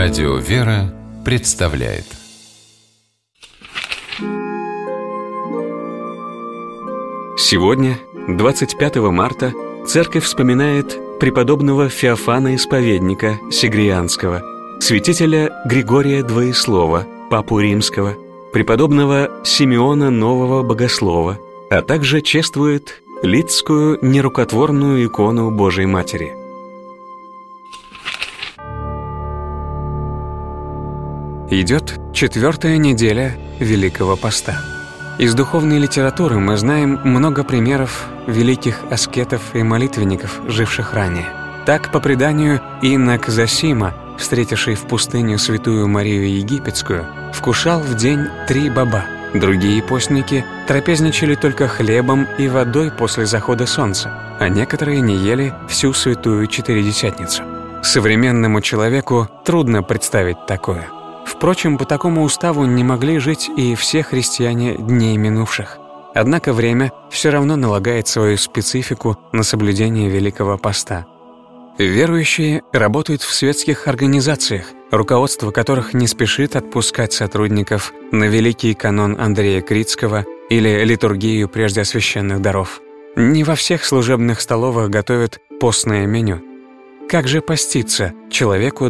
Радио «Вера» представляет. Сегодня, 25 марта, Церковь вспоминает преподобного Феофана Исповедника Сигрианского, святителя Григория Двоеслова, папу римского, преподобного Симеона Нового Богослова, а также чествует Лидскую нерукотворную икону Божией Матери. Идет 4-я неделя Великого Поста. Из духовной литературы мы знаем много примеров великих аскетов и молитвенников, живших ранее. Так, по преданию, инок Зосима, встретивший в пустыне святую Марию Египетскую, вкушал в день 3 боба. Другие постники трапезничали только хлебом и водой после захода солнца, а некоторые не ели всю святую Четыредесятницу. Современному человеку трудно представить такое. Впрочем, по такому уставу не могли жить и все христиане дней минувших. Однако время все равно налагает свою специфику на соблюдение Великого Поста. Верующие работают в светских организациях, руководство которых не спешит отпускать сотрудников на великий канон Андрея Критского или литургию прежде священных даров. Не во всех служебных столовых готовят постное меню. Как же поститься человеку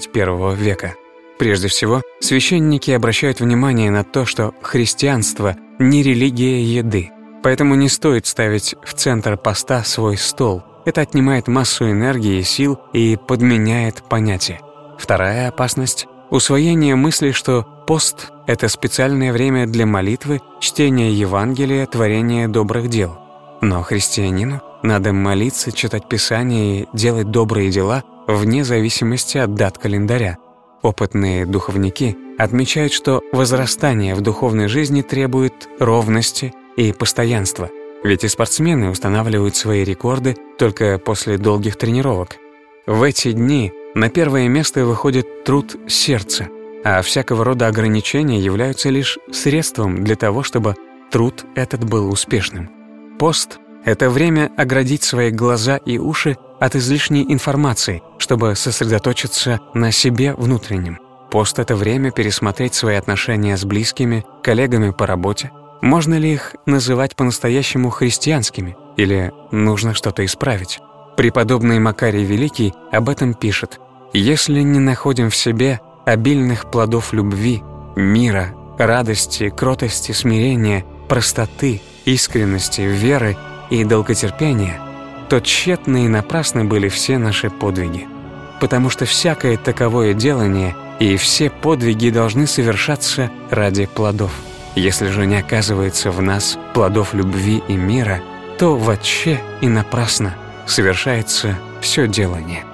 21 века? Прежде всего, священники обращают внимание на то, что христианство – не религия еды, поэтому не стоит ставить в центр поста свой стол. Это отнимает массу энергии и сил и подменяет понятия. Вторая опасность – усвоение мысли, что пост – это специальное время для молитвы, чтения Евангелия, творения добрых дел. Но христианину надо молиться, читать Писание и делать добрые дела вне зависимости от дат календаря. Опытные духовники отмечают, что возрастание в духовной жизни требует ровности и постоянства, ведь и спортсмены устанавливают свои рекорды только после долгих тренировок. В эти дни на первое место выходит труд сердца, а всякого рода ограничения являются лишь средством для того, чтобы труд этот был успешным. Пост — это время оградить свои глаза и уши от излишней информации, чтобы сосредоточиться на себе внутреннем. Пост — это время пересмотреть свои отношения с близкими, коллегами по работе. Можно ли их называть по-настоящему христианскими, или нужно что-то исправить? Преподобный Макарий Великий об этом пишет: «Если не находим в себе обильных плодов любви, мира, радости, кротости, смирения, простоты, искренности, веры и долготерпения, то тщетны и напрасны были все наши подвиги. Потому что всякое таковое делание и все подвиги должны совершаться ради плодов. Если же не оказывается в нас плодов любви и мира, то вотще и напрасно совершается все делание».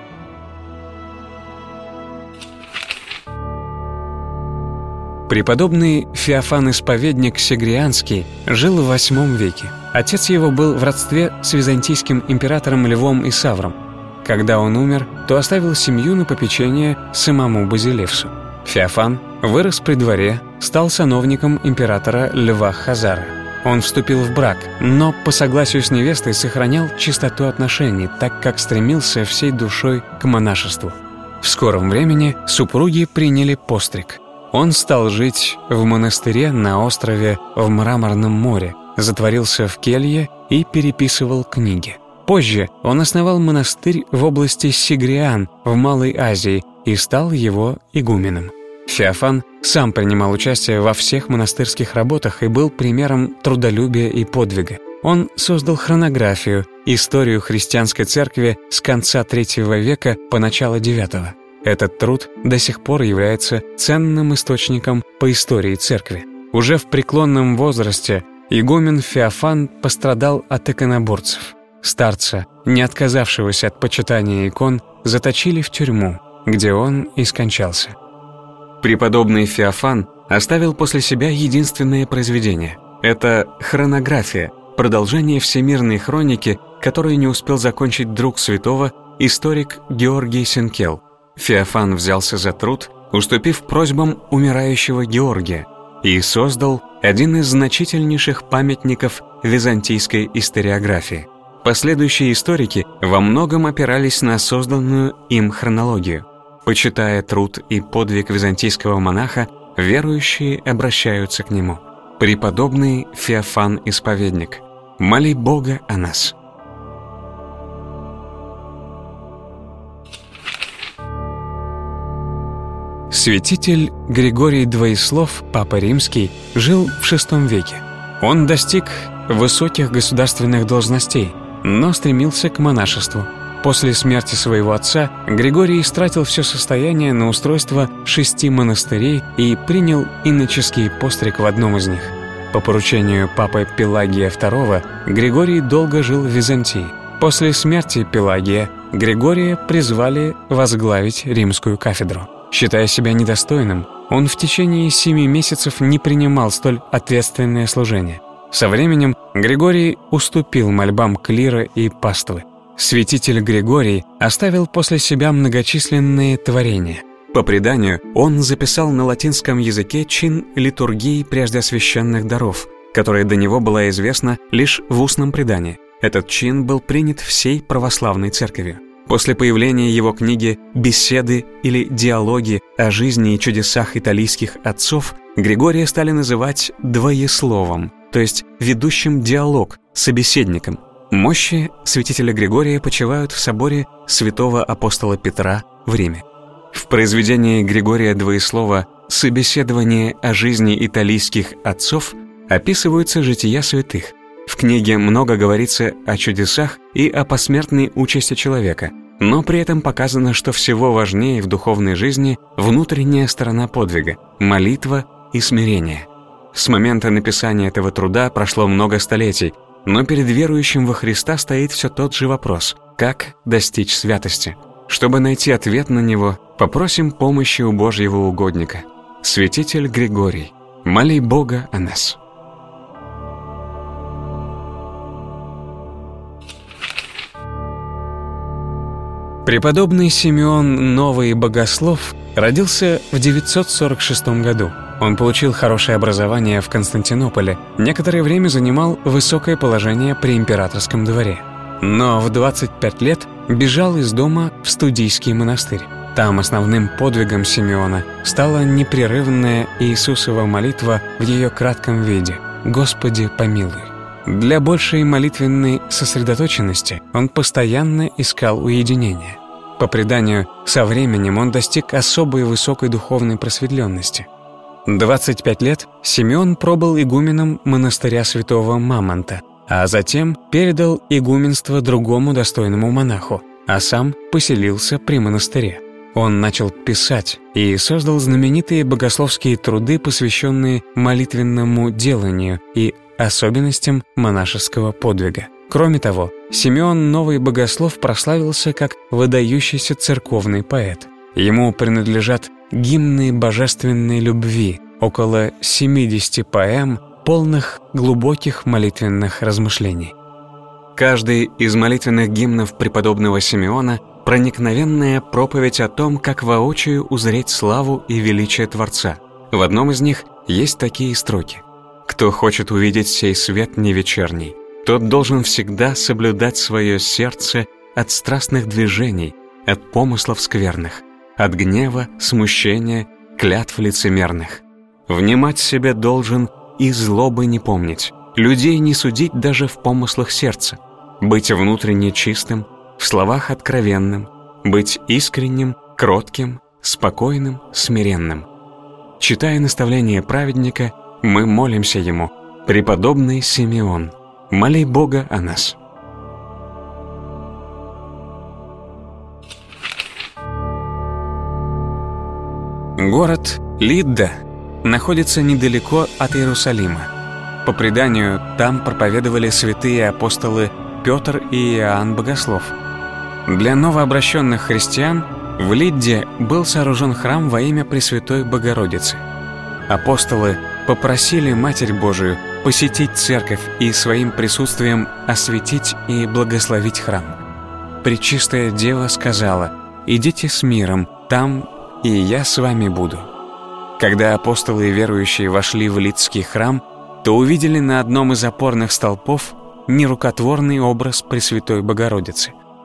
Преподобный Феофан Исповедник Сигрианский жил в VIII веке. Отец его был в родстве с византийским императором Львом Исавром. Когда он умер, то оставил семью на попечение самому Базилевсу. Феофан вырос при дворе, стал сановником императора Льва Хазары. Он вступил в брак, но по согласию с невестой сохранял чистоту отношений, так как стремился всей душой к монашеству. В скором времени супруги приняли постриг. Он стал жить в монастыре на острове в Мраморном море, затворился в келье и переписывал книги. Позже он основал монастырь в области Сигриан в Малой Азии и стал его игуменом. Феофан сам принимал участие во всех монастырских работах и был примером трудолюбия и подвига. Он создал хронографию, историю христианской церкви с конца III века по начало IX. Этот труд до сих пор является ценным источником по истории церкви. Уже в преклонном возрасте игумен Феофан пострадал от иконоборцев. Старца, не отказавшегося от почитания икон, заточили в тюрьму, где он и скончался. Преподобный Феофан оставил после себя единственное произведение. Это хронография, продолжение всемирной хроники, которую не успел закончить друг святого, историк Георгий Сенкел. Феофан взялся за труд, уступив просьбам умирающего Георгия, и создал один из значительнейших памятников византийской историографии. Последующие историки во многом опирались на созданную им хронологию. Почитая труд и подвиг византийского монаха, верующие обращаются к нему. Преподобный Феофан Исповедник, моли Бога о нас. Святитель Григорий Двоеслов, Папа Римский, жил в VI веке. Он достиг высоких государственных должностей, но стремился к монашеству. После смерти своего отца Григорий истратил все состояние на устройство 6 монастырей и принял иноческий постриг в одном из них. По поручению папы Пелагия II Григорий долго жил в Византии. После смерти Пелагия Григория призвали возглавить римскую кафедру. Считая себя недостойным, он в течение 7 месяцев не принимал столь ответственное служение. Со временем Григорий уступил мольбам клира и паствы. Святитель Григорий оставил после себя многочисленные творения. По преданию, он записал на латинском языке чин литургии прежде освященных даров, которая до него была известна лишь в устном предании. Этот чин был принят всей православной церковью. После появления его книги «Беседы» или «Диалоги» о жизни и чудесах италийских отцов Григория стали называть «двоесловом», то есть ведущим диалог, собеседником. Мощи святителя Григория почивают в соборе святого апостола Петра в Риме. В произведении Григория Двоеслова «Собеседование о жизни италийских отцов» описываются жития святых. В книге много говорится о чудесах и о посмертной участи человека, но при этом показано, что всего важнее в духовной жизни внутренняя сторона подвига, молитва и смирение. С момента написания этого труда прошло много столетий, но перед верующим во Христа стоит все тот же вопрос – как достичь святости? Чтобы найти ответ на него, попросим помощи у Божьего угодника. Святитель Григорий, моли Бога о нас. Преподобный Симеон Новый Богослов родился в 946 году. Он получил хорошее образование в Константинополе, некоторое время занимал высокое положение при императорском дворе. Но в 25 лет бежал из дома в Студийский монастырь. Там основным подвигом Симеона стала непрерывная Иисусова молитва в ее кратком виде «Господи, помилуй». Для большей молитвенной сосредоточенности он постоянно искал уединения. По преданию, со временем он достиг особой высокой духовной просветленности. 25 лет Симеон пробыл игуменом монастыря святого Мамонта, а затем передал игуменство другому достойному монаху, а сам поселился при монастыре. Он начал писать и создал знаменитые богословские труды, посвященные молитвенному деланию и особенностям монашеского подвига. Кроме того, Симеон Новый Богослов прославился как выдающийся церковный поэт. Ему принадлежат гимны божественной любви, около 70 поэм, полных глубоких молитвенных размышлений. Каждый из молитвенных гимнов преподобного Симеона – проникновенная проповедь о том, как воочию узреть славу и величие Творца. В одном из них есть такие строки: «Кто хочет увидеть сей свет невечерний, тот должен всегда соблюдать свое сердце от страстных движений, от помыслов скверных, от гнева, смущения, клятв лицемерных. Внимать себе должен и злобы не помнить, людей не судить даже в помыслах сердца, быть внутренне чистым, в словах откровенным, быть искренним, кротким, спокойным, смиренным». Читая наставление праведника, мы молимся ему: «Преподобный Симеон, моли Бога о нас». Город Лидда находится недалеко от Иерусалима. По преданию, там проповедовали святые апостолы Петр и Иоанн Богослов. Для новообращенных христиан в Лидде был сооружен храм во имя Пресвятой Богородицы. Апостолы попросили Матерь Божию посетить церковь и своим присутствием осветить и благословить храм. Пречистая Дева сказала: «Идите с миром, там и я с вами буду». Когда апостолы и верующие вошли в Лидский храм, то увидели на одном из опорных столпов нерукотворный образ Пресвятой Богородицы.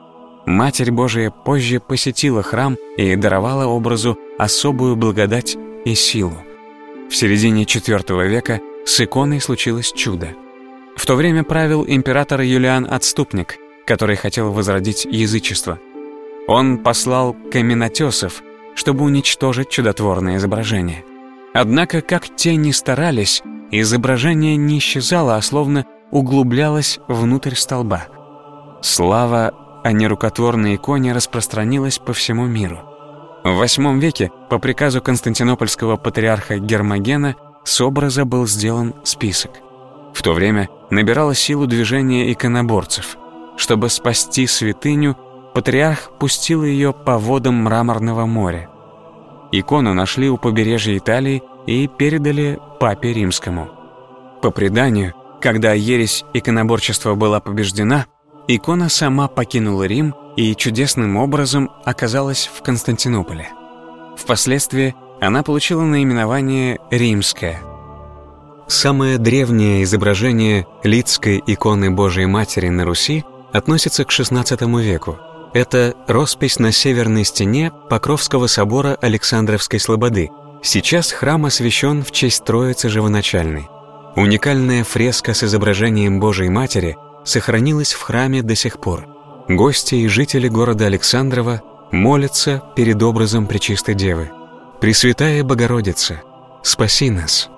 Матерь Божия позже посетила храм и даровала образу особую благодать и силу. В середине IV века с иконой случилось чудо. В то время правил император Юлиан Отступник, который хотел возродить язычество. Он послал каменотесов, чтобы уничтожить чудотворное изображение. Однако, как те ни старались, изображение не исчезало, а словно углублялось внутрь столба. Слава о нерукотворной иконе распространилась по всему миру. В VIII веке по приказу константинопольского патриарха Гермогена с образа был сделан список. В то время набирало силу движение иконоборцев. Чтобы спасти святыню, патриарх пустил ее по водам Мраморного моря. Икону нашли у побережья Италии и передали папе римскому. По преданию, когда ересь иконоборчества была побеждена, икона сама покинула Рим и чудесным образом оказалась в Константинополе. Впоследствии она получила наименование «Римская». Самое древнее изображение лидской иконы Божией Матери на Руси относится к XVI веку. Это роспись на северной стене Покровского собора Александровской Слободы. Сейчас храм освящен в честь Троицы Живоначальной. Уникальная фреска с изображением Божией Матери сохранилась в храме до сих пор. Гости и жители города Александрова молятся перед образом Пречистой Девы. «Пресвятая Богородица, спаси нас!»